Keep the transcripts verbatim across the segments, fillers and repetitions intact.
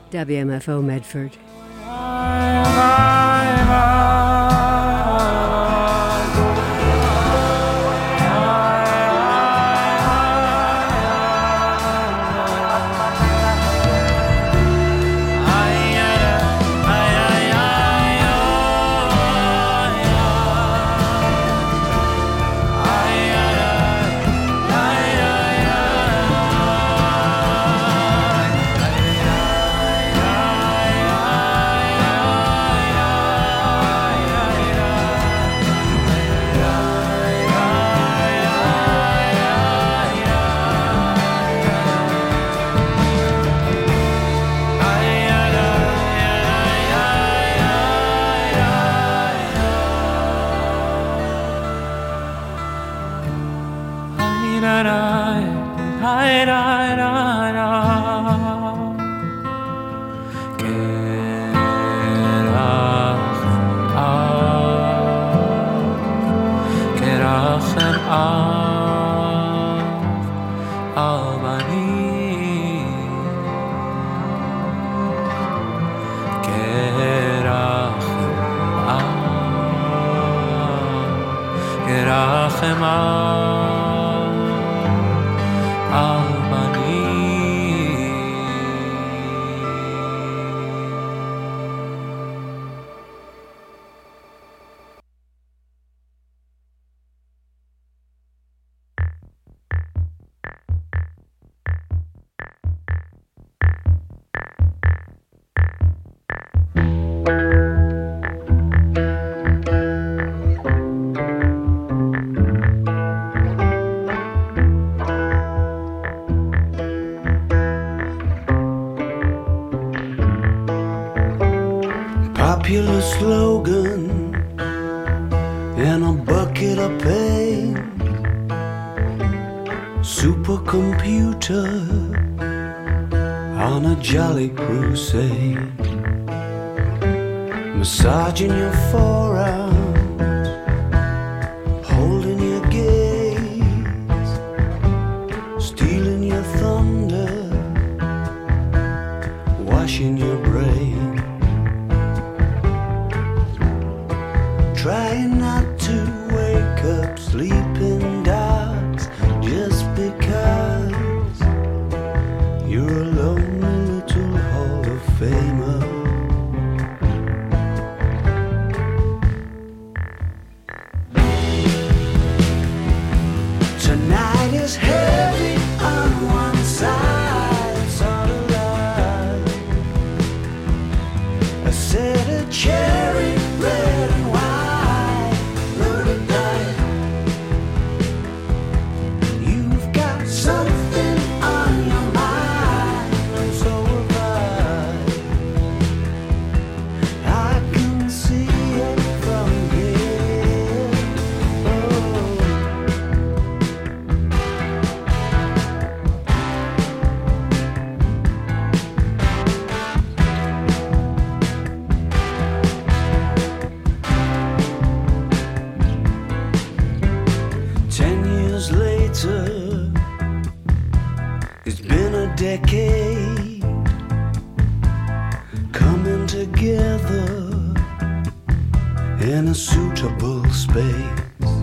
W M F O Medford. Popular slogan in a bucket of pain. Supercomputer on a jolly crusade. Massaging your forearms, holding your gaze, stealing your thunder, washing your brain. Trying not to wake up sleeping dogs just because you're a lonely little Hall of Famer. Tonight is heavy on one side, it's all alive. I said a cherry red and white. It's been a decade coming together in a suitable space.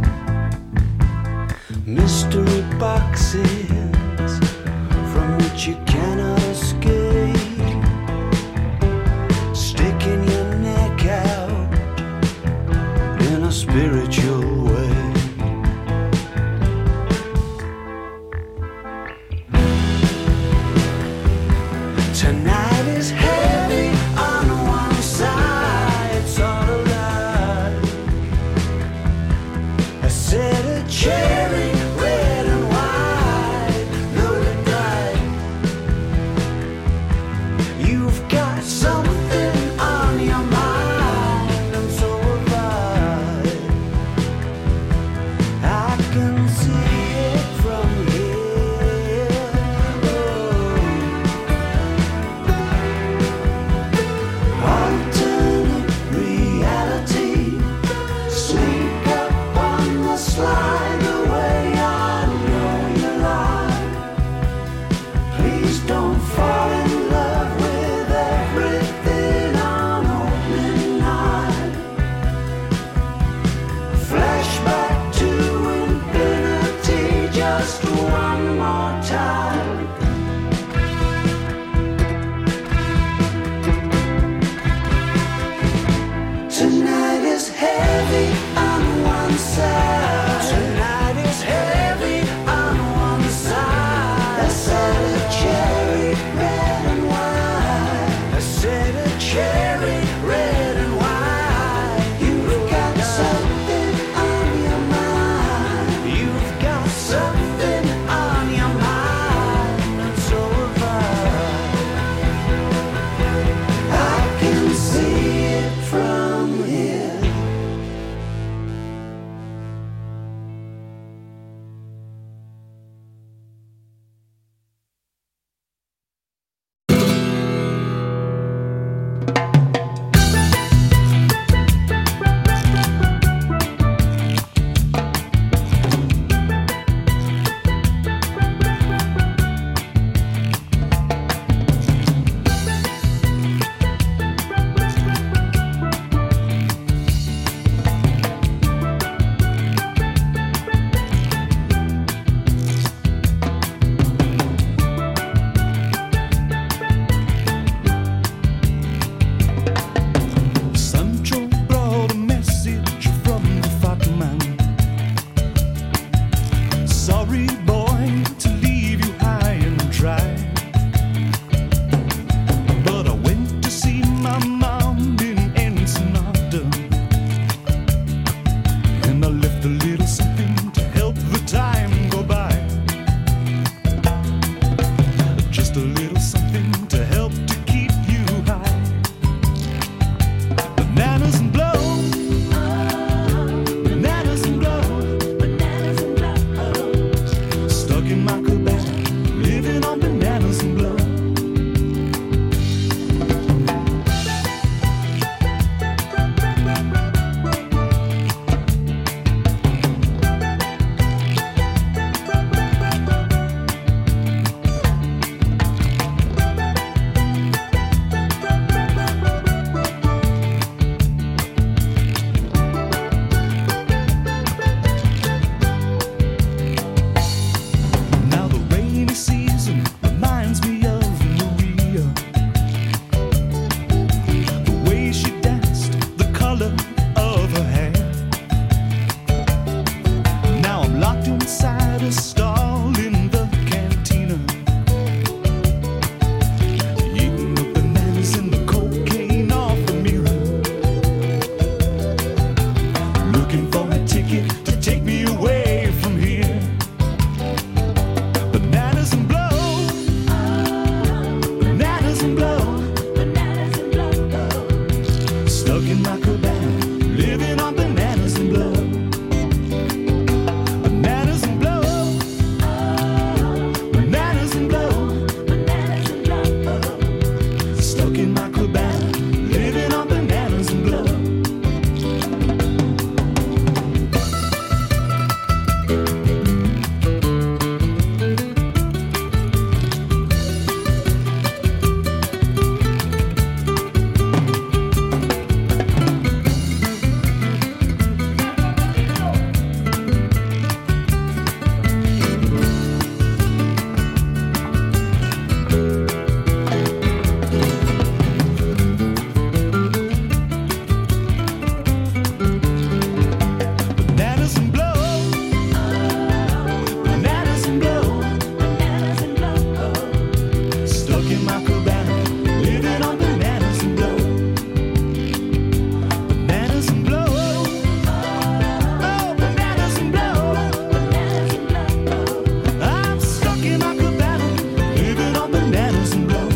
Mystery boxes from which you cannot escape, sticking your neck out in a spiritual way. Tonight is heavy on one side, it's all alive. I said a cherry red and white, loaded bright. You've got something on your mind, and so have I. I can see it from here. Oh. Alternate reality, sneak up on the slide the way I know you lie. Please don't fall in love with a in my cabana, living on bananas and blow. Bananas and blow. Oh, bananas and blow. I'm stuck in my cabana, living on bananas and blow.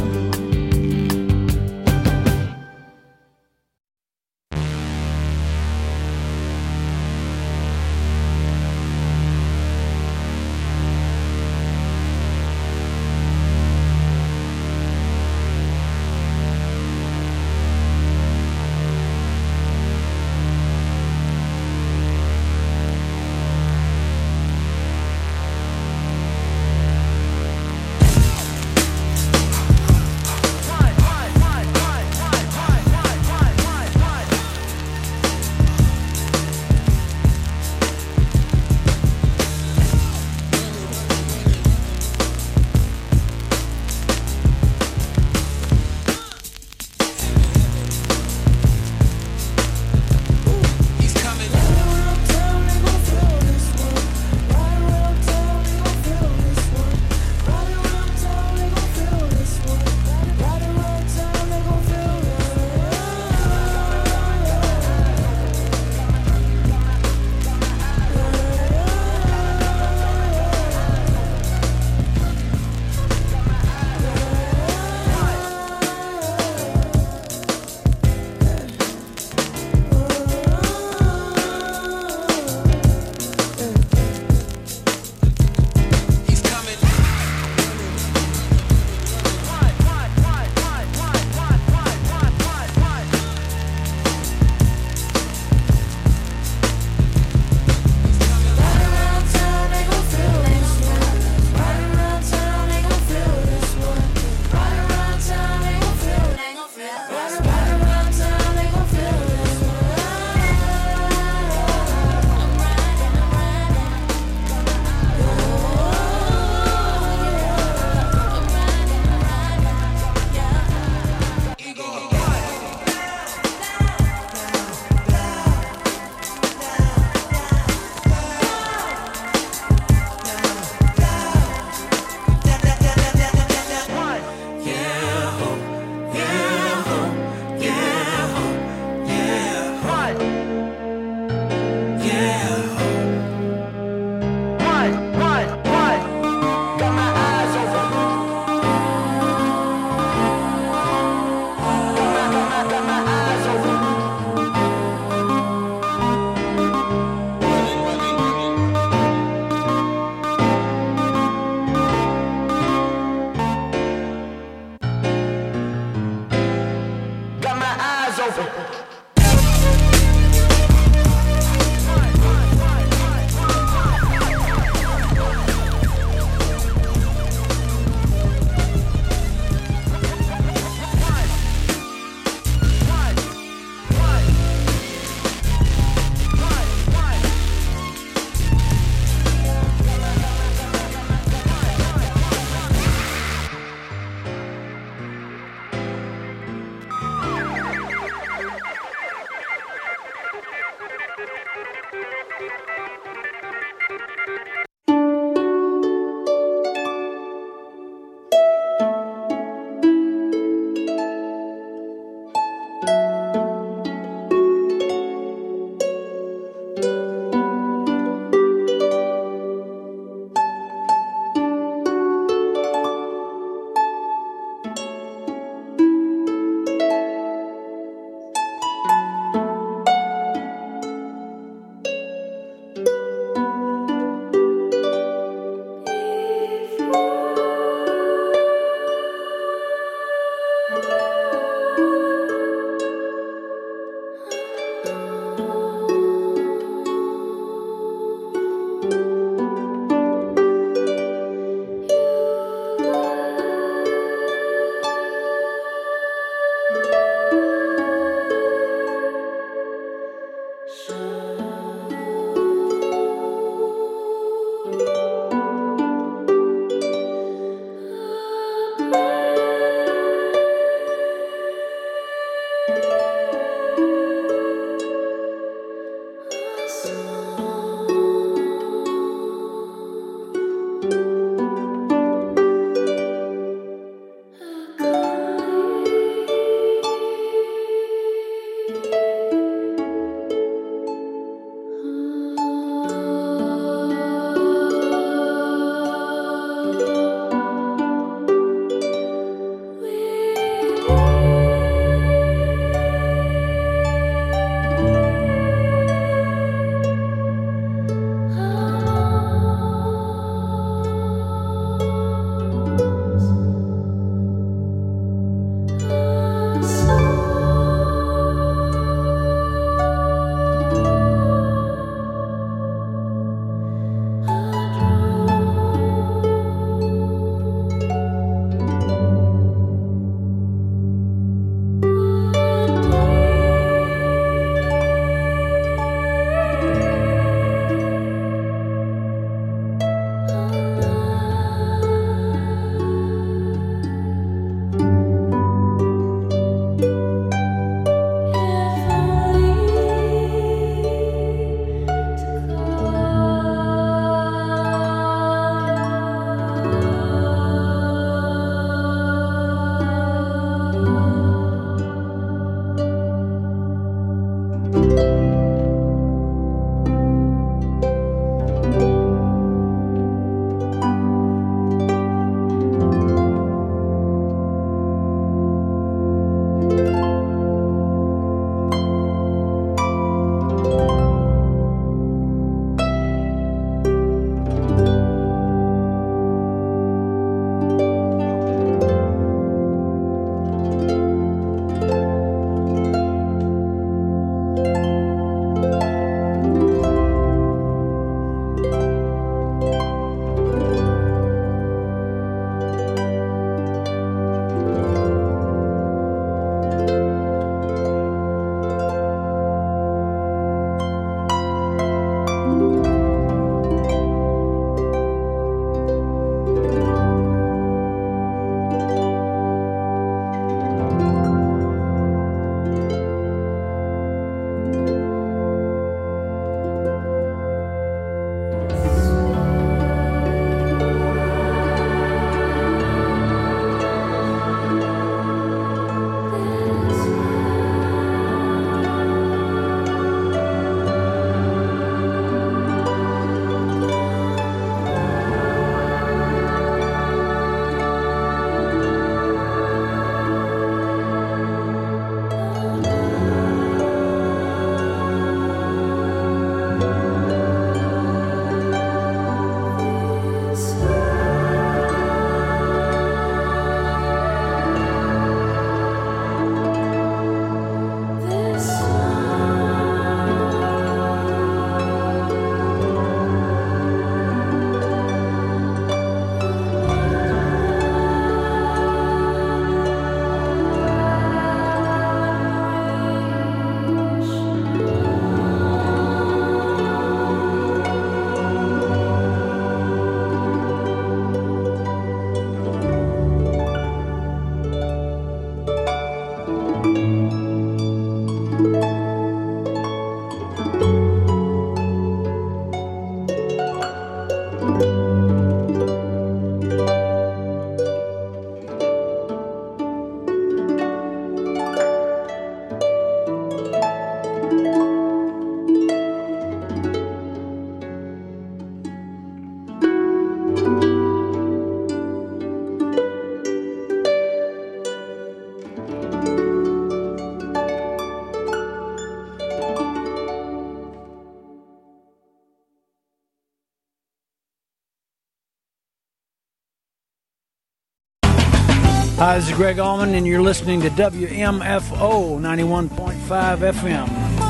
Hi, this is Greg Allman, and you're listening to W M F O ninety-one point five F M.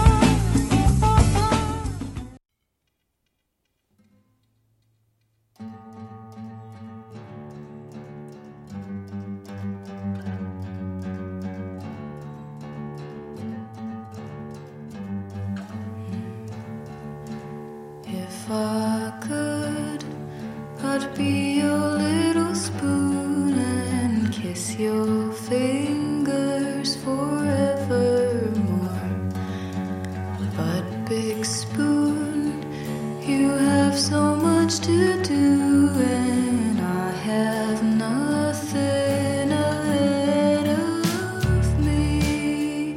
If I could, I'd be your little spoon and kiss your fingers forevermore. But big spoon, you have so much to do, and I have nothing ahead of me.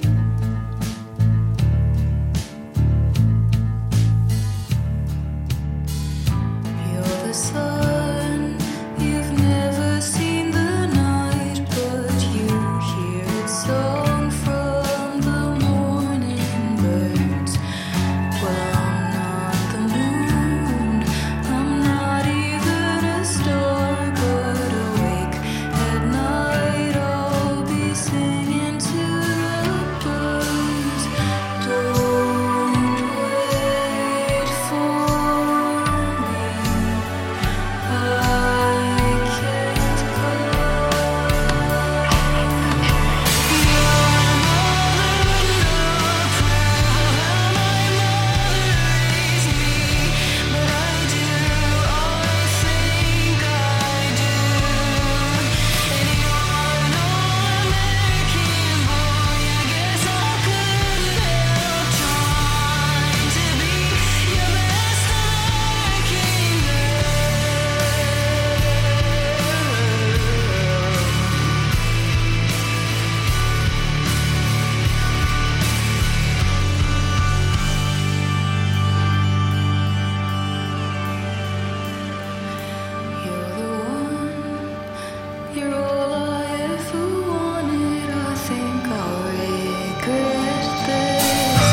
You're the sun, you've never seen the night, but you hear its song from the morning birds. Well, I'm not the moon, I'm not even a star, but awake at night I'll be singing to the birds. Don't wait for me, I can't come. You're the one, you're all I ever wanted. I think I'll regret this.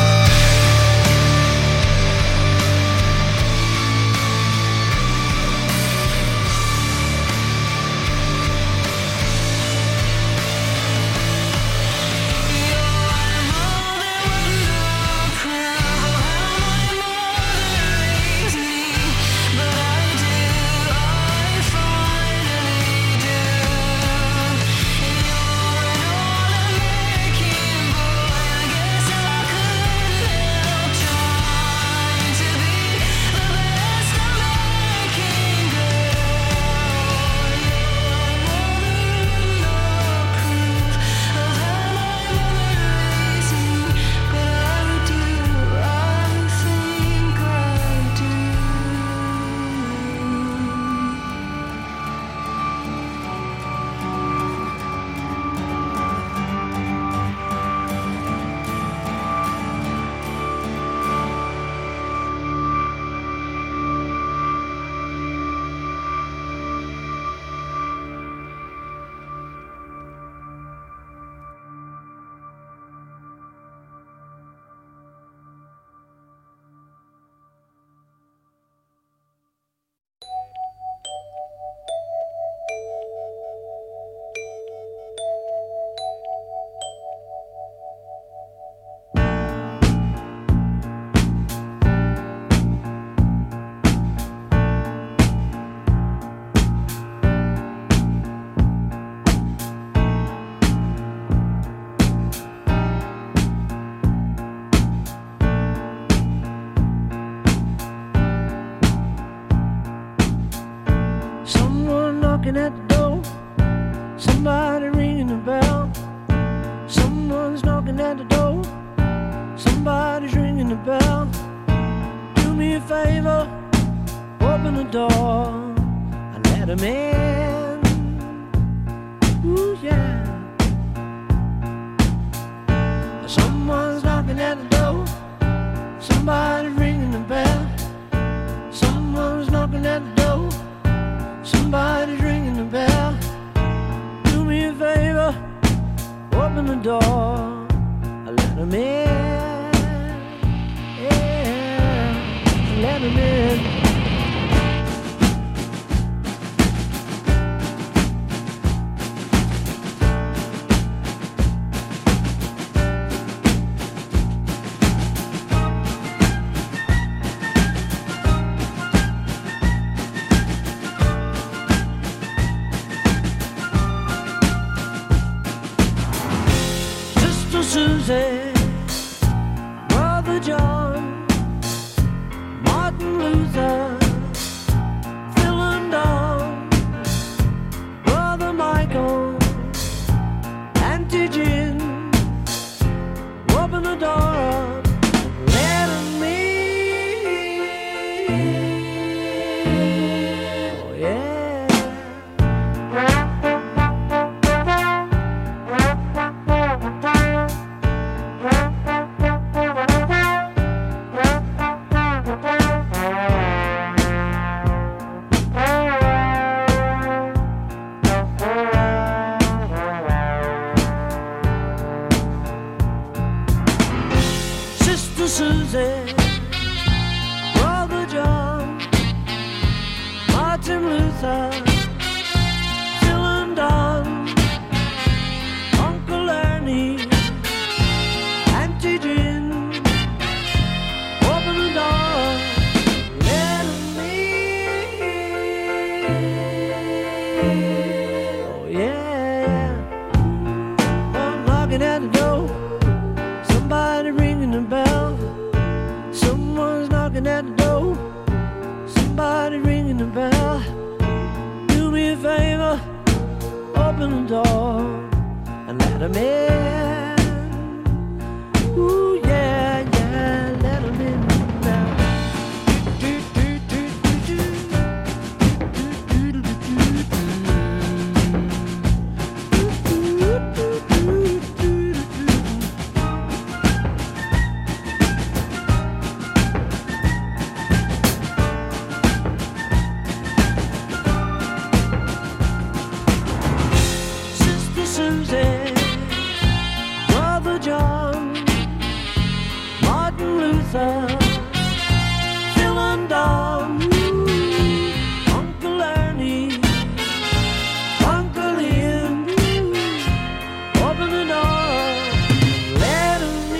Someone knocking at the door, somebody ringing the bell. Someone's knocking at the door, somebody's ringing the bell. Do me a favor, open the door and let 'em in. Ooh, yeah. Someone's knocking at the door, somebody's ringing the bell. Someone's knocking at the door, somebody's ringing the bell. Do me a favor, open the door, let 'em in. Yeah, let 'em in. Sister Susie, Brother John, Martin Luther, Phil and Don, Brother Michael, Auntie Jim, open the door up, let 'em in. Oh, yeah. Susie, Brother John, Martin Luther, Phil and Don, Uncle Ernie, Auntie Jim, open the door, let 'em in. Oh yeah, I'm knocking at the door, somebody ringing the bell. Someone's knocking at the door, somebody ringing the bell. Do me a favor, open the door and let 'em in. Ooh yeah, yeah, let 'em in now. Susie, Brother John, Martin Luther, Phil and Don, Uncle Ernie, Uncle Ian, open the door, let 'em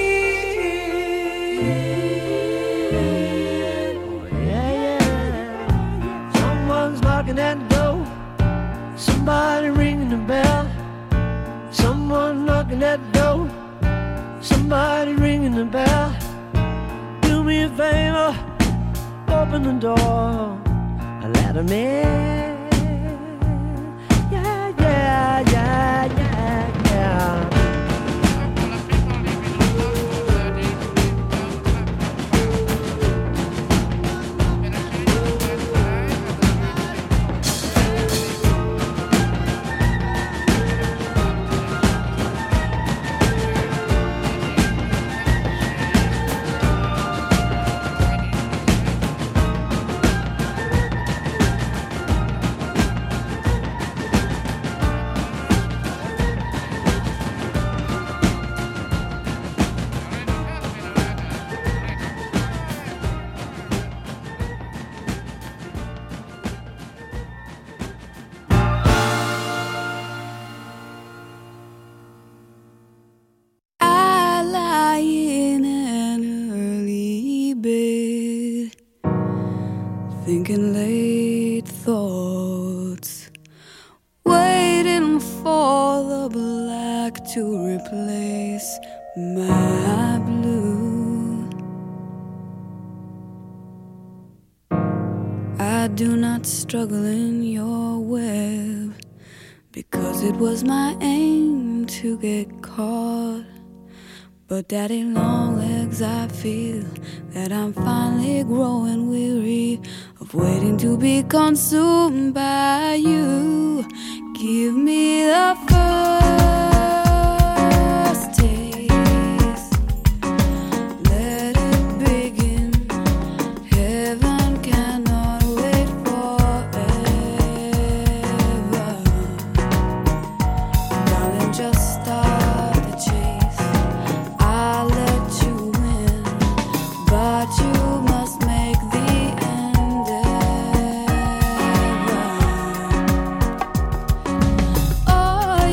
in. Oh, yeah, yeah. Someone's knocking at the door, somebody ringing the bell. Someone knocking at the door, somebody ringing the bell. Do me a favor, open the door and let 'em in. Yeah, yeah, yeah, yeah, yeah. Thinking late thoughts, waiting for the black to replace my blue. I do not struggle in your web, because it was my aim to get caught. But daddy long legs, I feel that I'm finally growing weary of waiting to be consumed by you. Give me the first taste, let it begin. Heaven cannot wait forever. Darling, just start the chase. I'll let you win, but you must make the endeavor. Oh,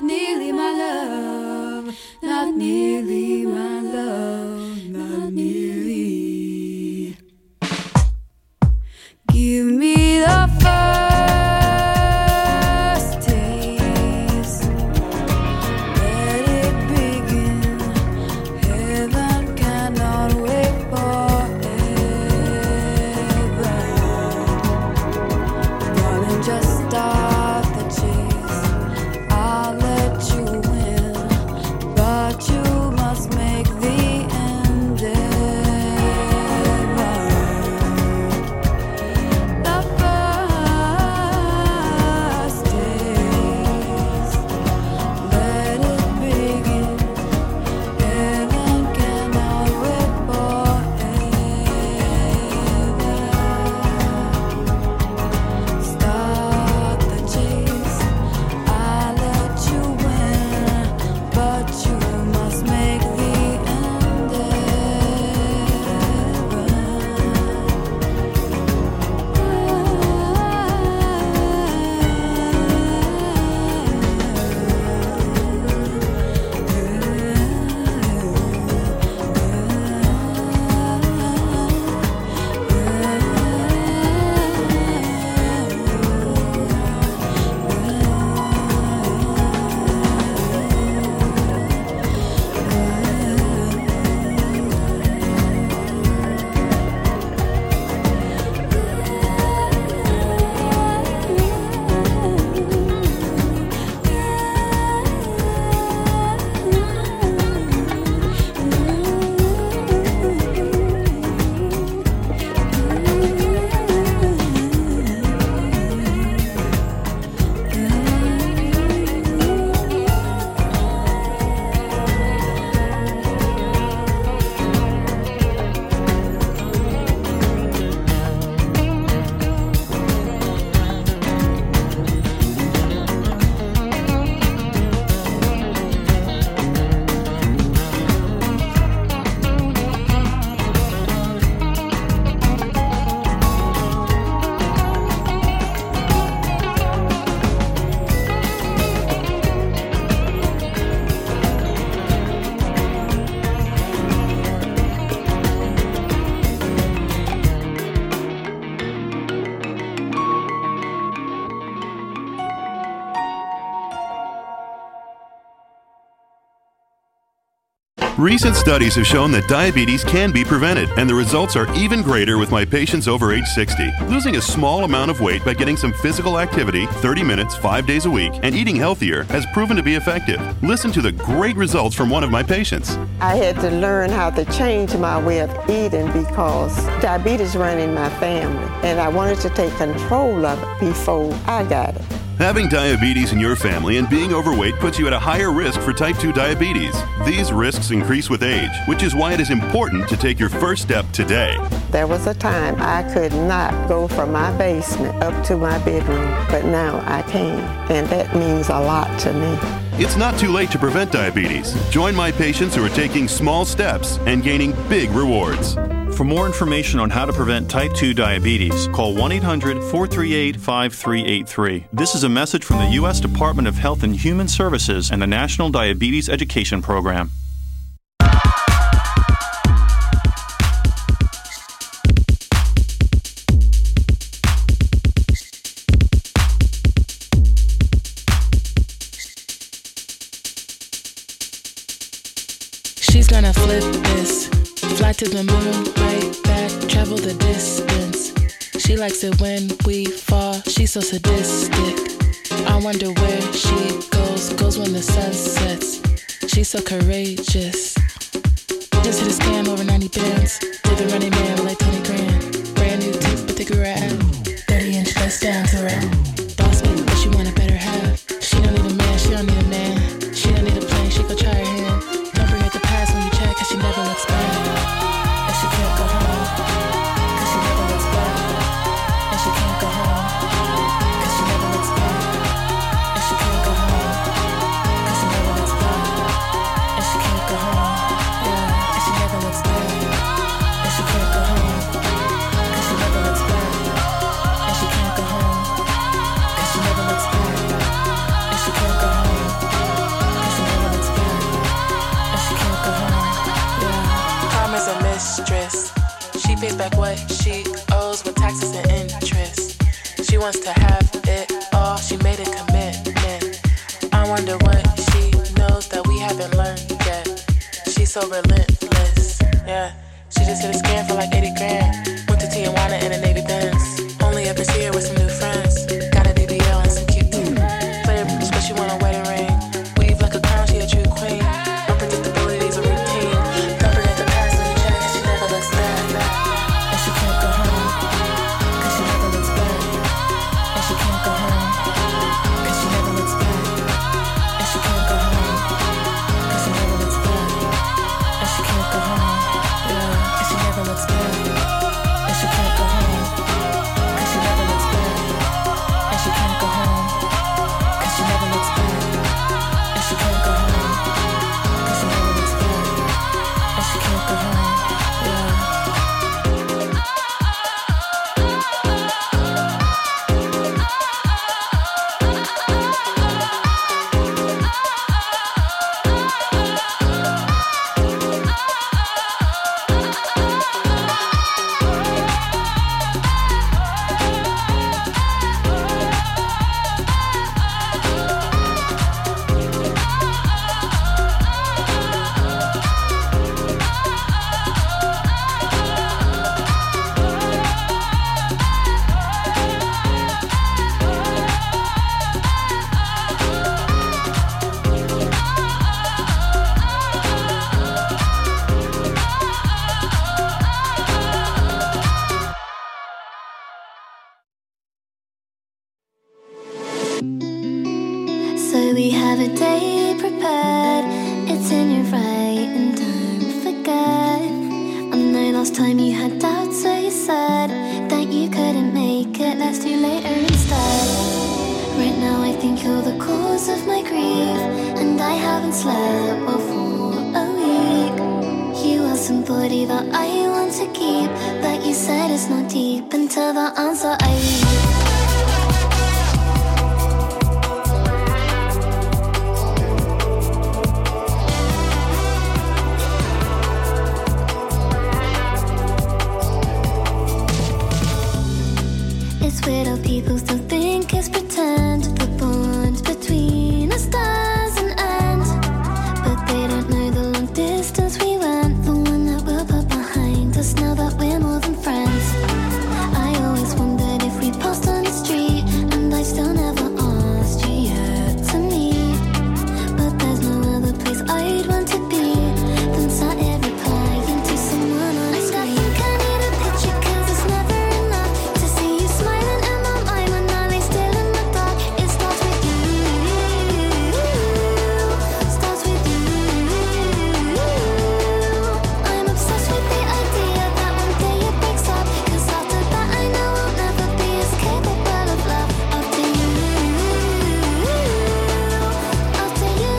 not nearly my love, not nearly my love, not nearly. Give me the first taste, let it begin. Heaven cannot wait forever. Darling, just start the chase. I'll let you win, but you must make the endeavor. The first taste, let it begin. Heaven cannot wait forever. Start the chase. I'll let you win, but you must make the Recent studies have shown that diabetes can be prevented, and the results are even greater with my patients over age sixty. Losing a small amount of weight by getting some physical activity, thirty minutes, five days a week, and eating healthier has proven to be effective. Listen to the great results from one of my patients. I had to learn how to change my way of eating because diabetes ran in my family, and I wanted to take control of it before I got it. Having diabetes in your family and being overweight puts you at a higher risk for type two diabetes. These risks increase with age, which is why it is important to take your first step today. There was a time I could not go from my basement up to my bedroom, but now I can, and that means a lot to me. It's not too late to prevent diabetes. Join my patients who are taking small steps and gaining big rewards. For more information on how to prevent type two diabetes, call one eight hundred, four three eight, five three eight three. This is a message from the U S Department of Health and Human Services and the National Diabetes Education Program. She's gonna flip this, fly to the moon, right back, travel the distance. She likes it when we fall, she's so sadistic. I wonder where she goes, goes when the sun sets. She's so courageous. Just hit a scam over ninety bands. Did the running man like twenty grand. Brand new teeth, but they grew her out. thirty inch bust down to her. Boss me, but she want a better half. She don't need a man, she don't need a man. She don't need a plane, she go try her hand. Don't bring up the past when you check, cause she never looks back. And she can't go home, cause she never looks back. And she can't go home, cause she never looks back. And she can't go home, cause she never looks back. And she can't go home, yeah. And she never looks back. And she can't go home, cause she never looks back. And she can't go home, back what she owes with taxes and interest. She wants to have it all, she made a commitment. I wonder what she knows that we haven't learned yet. She's so relentless, yeah. She just hit a scam for like eighty grand. Went to Tijuana in a Navy Benz. Only up this year with some new friends. Got a B B L and some cute teeth. Player bitch, but she want a wedding ring. Weave like a crown, she a true queen. Unpredictability's a routine. Don't forget the past when you check, cause she never looks back. And she can't go home, cause she never looks back. And she can't go home, cause she never looks back. And she can't go home, cause she never looks back. And she can't go home, yeah. And she never looks back. And she can't go home, cause she never looks back. And she can't go home, cause she never looks back. And she can't go home, cause she never looks back. And she can't go home, yeah. So we have a day prepared. It's in your right and don't forget. I know last time you had doubts, so you said that you couldn't make it. Let's do later instead. Right now I think you're the cause of my grief, and I haven't slept well for a week. You are somebody that I want to keep, but you said it's not deep until the answer I read. It's weird how people still think it's pretend. The bond between us doesn't end, but they don't know the long distance we went, the one that we'll put behind us now that we're more than friends. I always wondered if we passed on the street, and I still never asked you yet to meet. But there's no other place I'd want to be than sat here replying to someone on a screen. I think I need a picture, cause it's never enough to see you smiling in my mind when I lay still in the dark. It starts with you, starts with you. I'm obsessed with the idea that one day it breaks up, cause after that I know I'll never be as capable of love. After you, after you.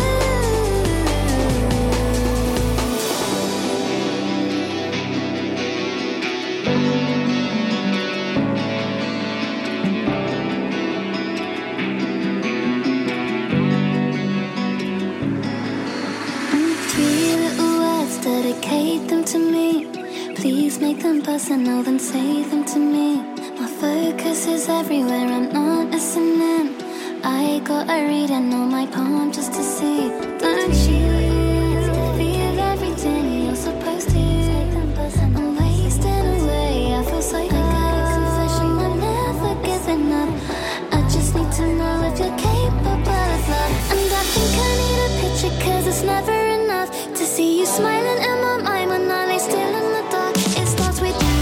Three little words, dedicate them to me. Please make them personal, then say them to me. My focus is everywhere, I'm not listening. I got a reading on my palm just to see. Don't you feel everything you're supposed to? I'm wasting away, I feel so I got a confession, I'm never giving up. I just need to know if you're capable of love. And I think I need a picture, cause it's never enough to see you smiling in my mind when I lay still in the dark. It starts with you,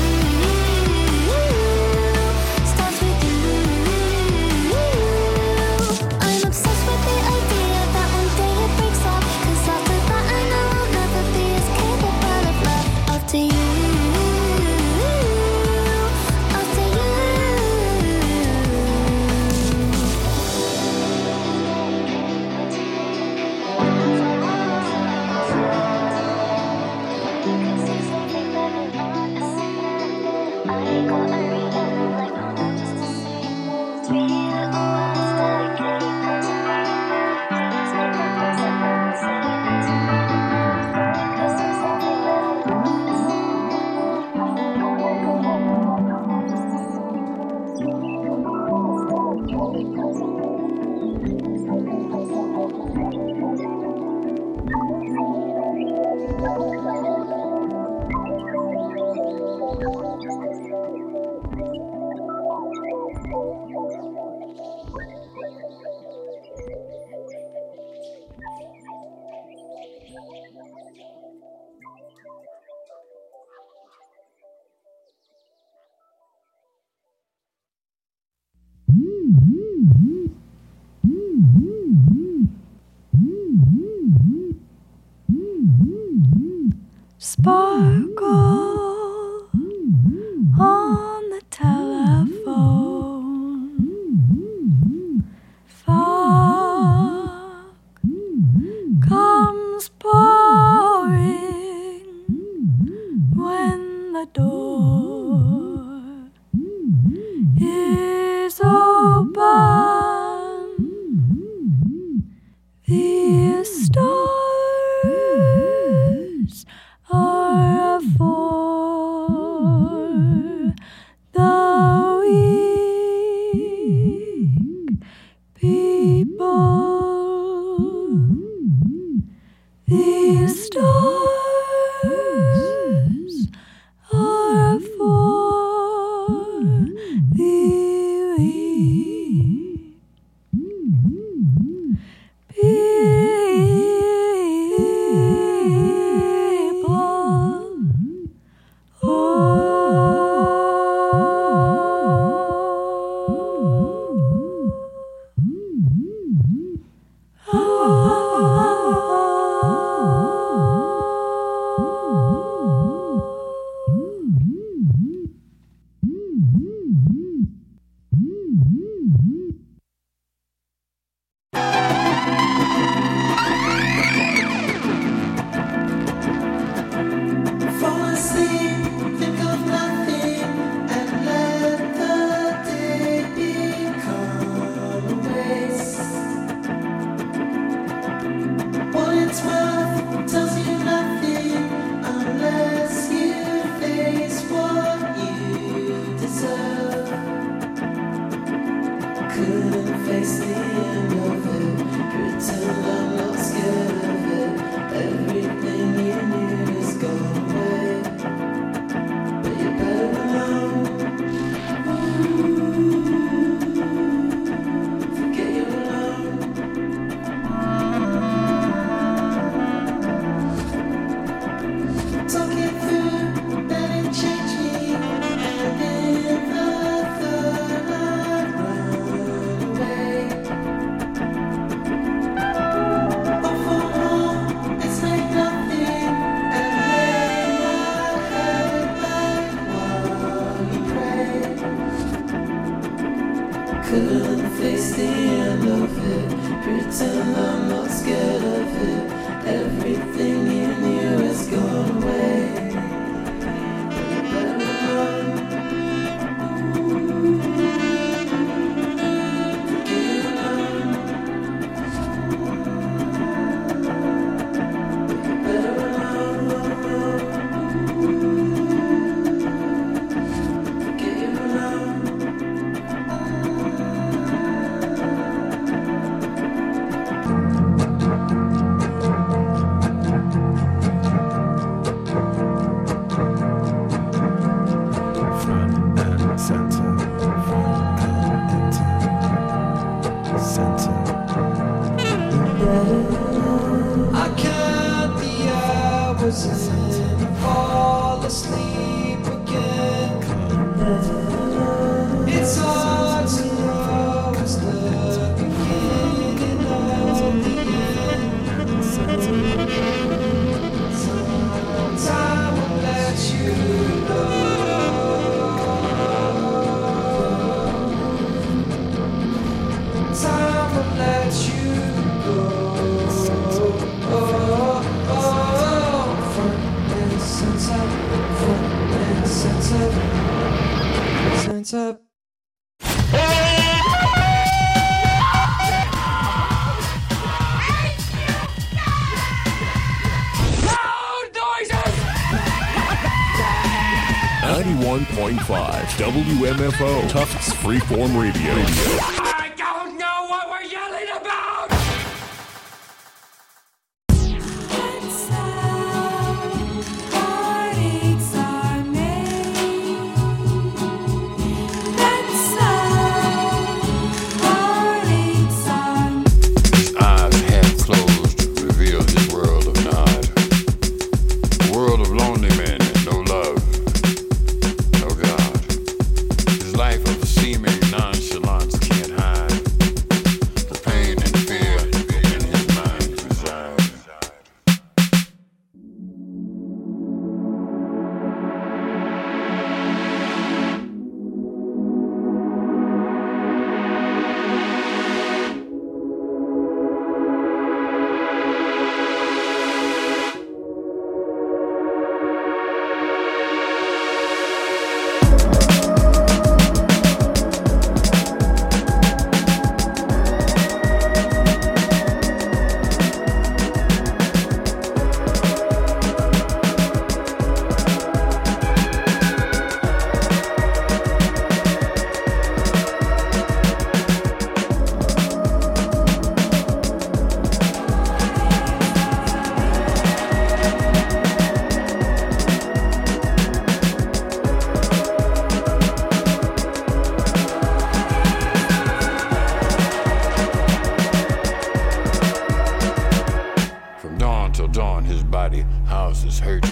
starts with you. I'm obsessed with the idea that one day it breaks up, cause after that I know I'll never be as capable of love. After you, after you. sparkle on the telephone. Fog comes pouring when the door is open. The stars are for the weak people. The stars are for the weak Up. ninety-one point five W M F O Tufts Freeform Radio. I don't know what we're yelling about! Life of a seeming nonchalance can't Till dawn his body houses hurt,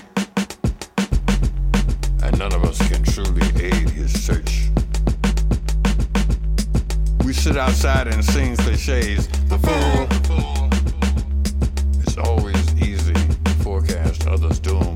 and none of us can truly aid his search. We sit outside and sing cliches. The fool. It's always easy to forecast others' doom.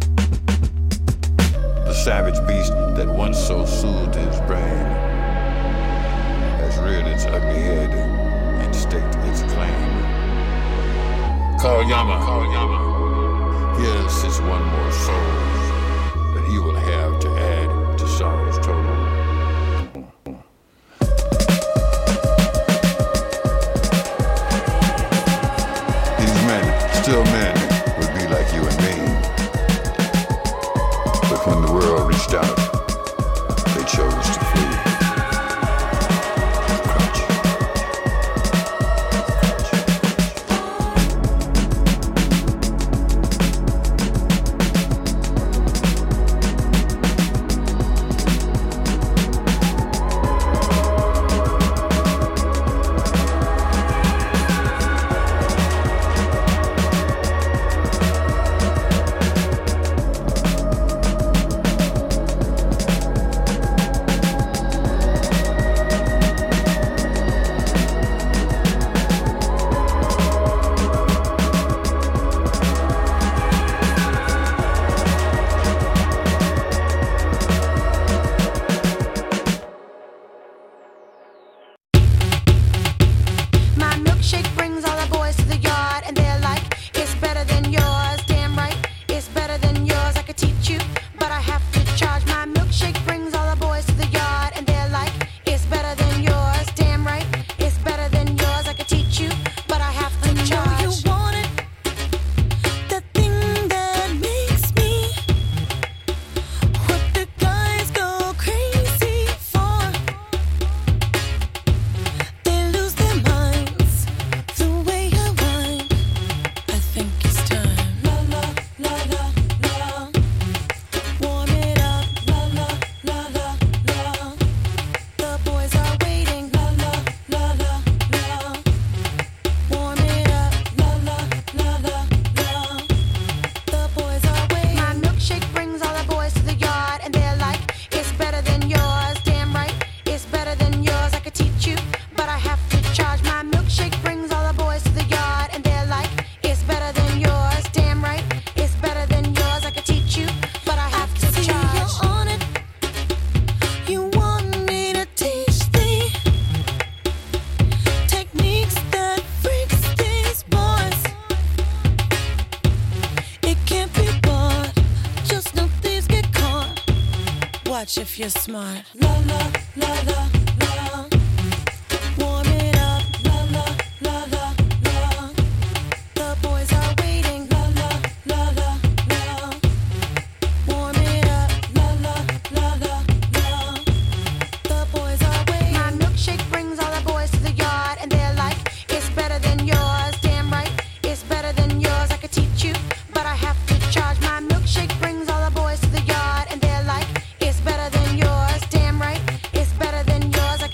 The savage beast that once so soothed his brain has reared its ugly head and staked its claim. Call Yama. Call Yama. Here's his one more soul that he will have to add to sorrow's total. These men, still men, would be like you and me. But when the world reached out, they chose to flee. If you're smart, la la la la la, warm it up, la la la la la. The boys are waiting, la la la la la. Warm it up, la la la la la. The boys are waiting. My milkshake brings all the boys to the yard, and they're like, it's better than yours. Damn right, it's better than yours. I could teach you, but I have to charge. My milkshake brings all the boys to the yard, and they're like, it's better than yours, damn right, it's better than yours.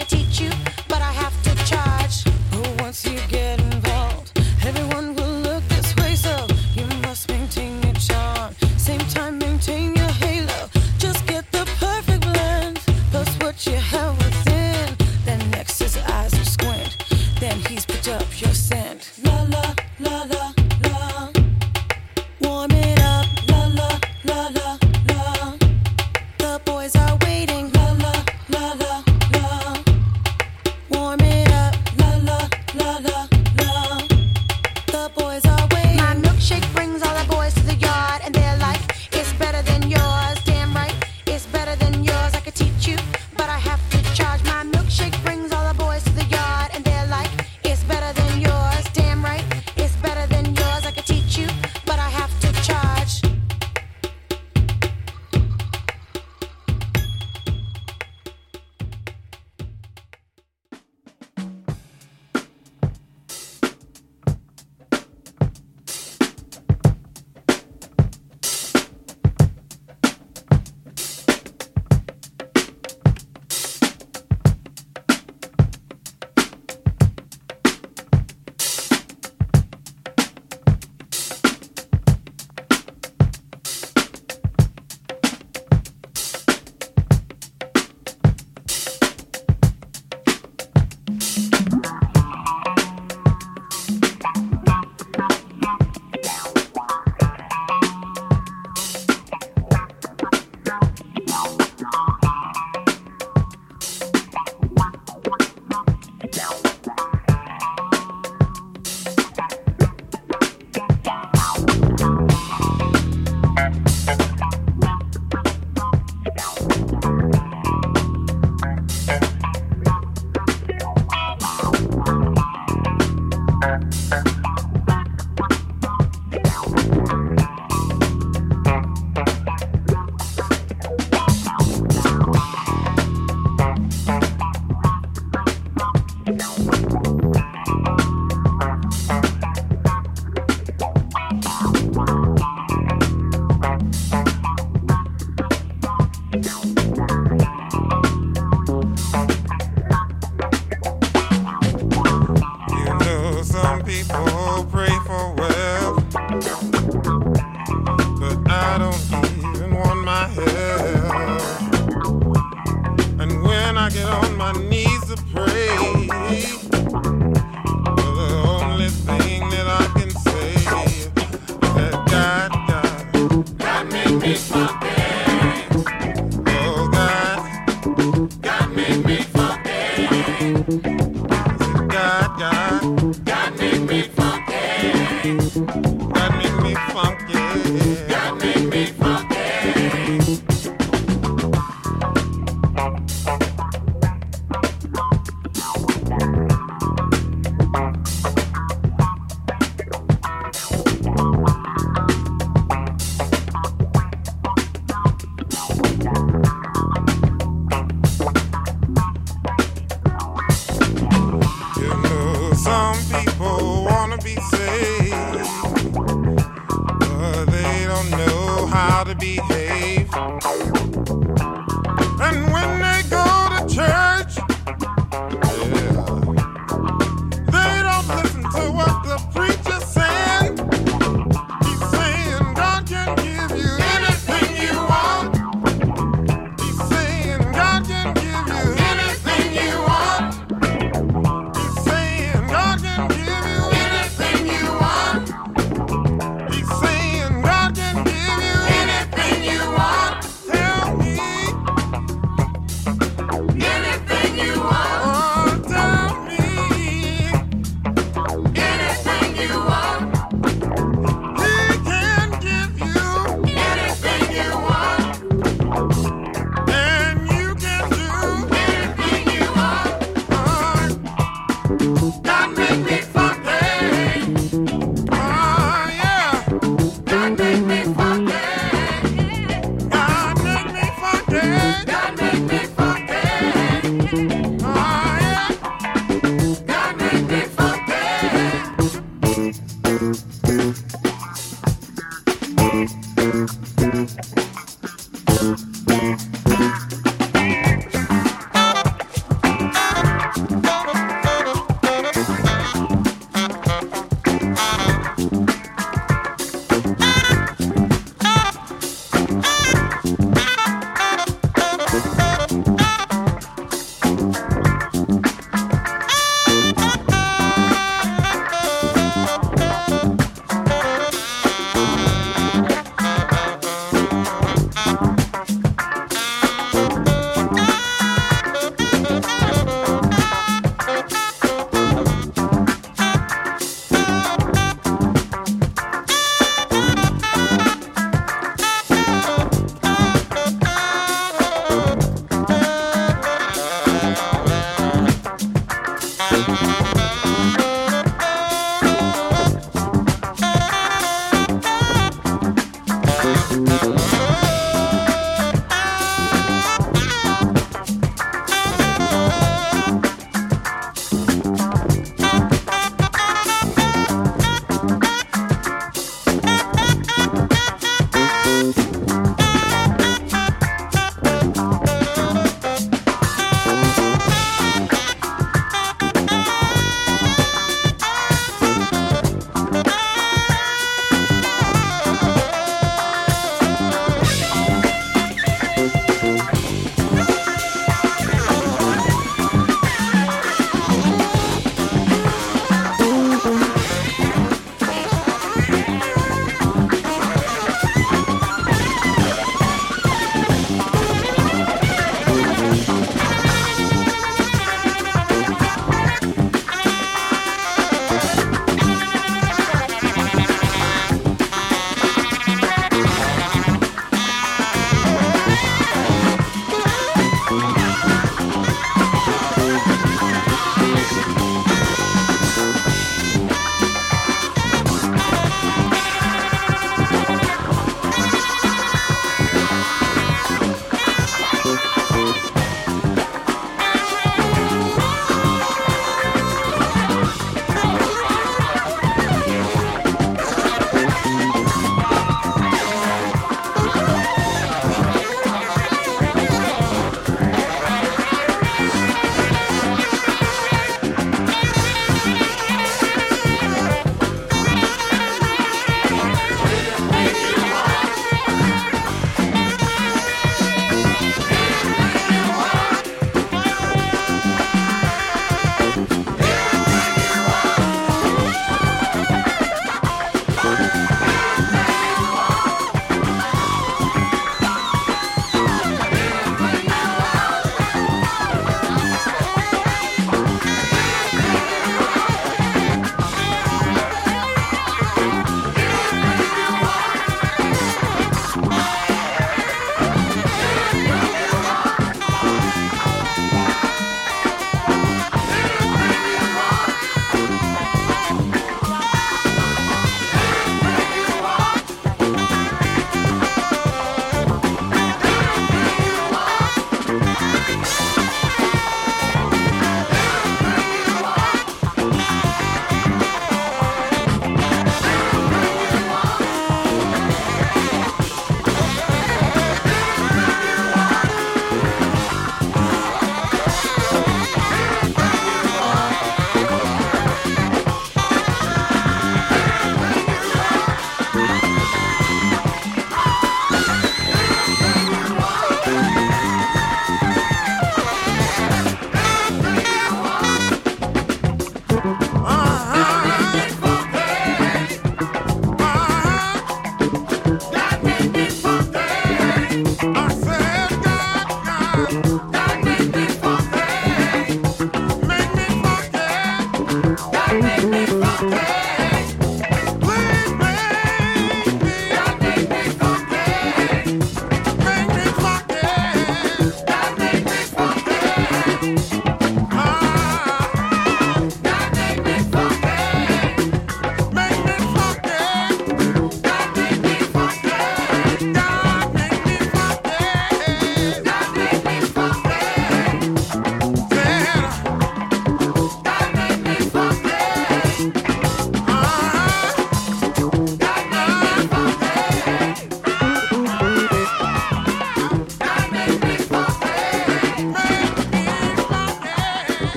how to behave. And when they go to church, yeah, they don't listen to what the preacher's saying. He's saying God can give you anything you want. He's saying God can give you anything you want. He's saying God can give you anything you want. He's saying God can give you anything you want. Tell me anything you want. Oh, tell me anything you want. He can give you anything you want. And you can do anything you want. Oh, God make me funky. Oh, yeah. God make me